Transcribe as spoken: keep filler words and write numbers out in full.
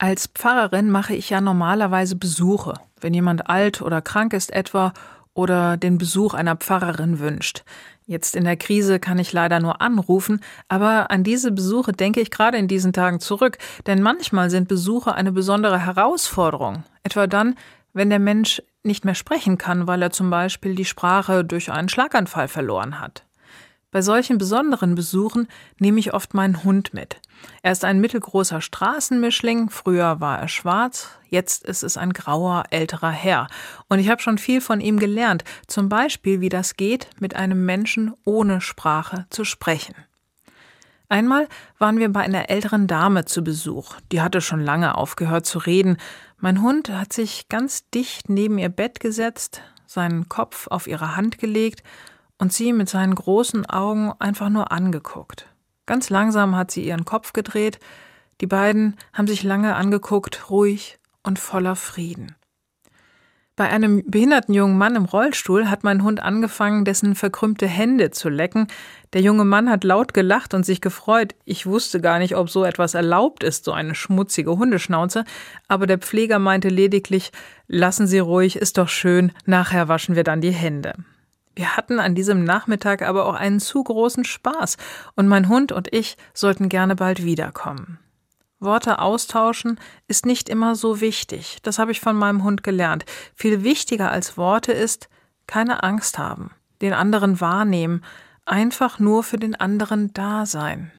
Als Pfarrerin mache ich ja normalerweise Besuche, wenn jemand alt oder krank ist etwa oder den Besuch einer Pfarrerin wünscht. Jetzt in der Krise kann ich leider nur anrufen, aber an diese Besuche denke ich gerade in diesen Tagen zurück, denn manchmal sind Besuche eine besondere Herausforderung, etwa dann, wenn der Mensch nicht mehr sprechen kann, weil er zum Beispiel die Sprache durch einen Schlaganfall verloren hat. Bei solchen besonderen Besuchen nehme ich oft meinen Hund mit. Er ist ein mittelgroßer Straßenmischling, früher war er schwarz, jetzt ist es ein grauer, älterer Herr. Und ich habe schon viel von ihm gelernt, zum Beispiel, wie das geht, mit einem Menschen ohne Sprache zu sprechen. Einmal waren wir bei einer älteren Dame zu Besuch. Die hatte schon lange aufgehört zu reden. Mein Hund hat sich ganz dicht neben ihr Bett gesetzt, seinen Kopf auf ihre Hand gelegt und sie mit seinen großen Augen einfach nur angeguckt. Ganz langsam hat sie ihren Kopf gedreht. Die beiden haben sich lange angeguckt, ruhig und voller Frieden. Bei einem behinderten jungen Mann im Rollstuhl hat mein Hund angefangen, dessen verkrümmte Hände zu lecken. Der junge Mann hat laut gelacht und sich gefreut. Ich wusste gar nicht, ob so etwas erlaubt ist, so eine schmutzige Hundeschnauze. Aber der Pfleger meinte lediglich, lassen Sie ruhig, ist doch schön, nachher waschen wir dann die Hände. Wir hatten an diesem Nachmittag aber auch einen zu großen Spaß und mein Hund und ich sollten gerne bald wiederkommen. Worte austauschen ist nicht immer so wichtig, das habe ich von meinem Hund gelernt. Viel wichtiger als Worte ist, keine Angst haben, den anderen wahrnehmen, einfach nur für den anderen da sein.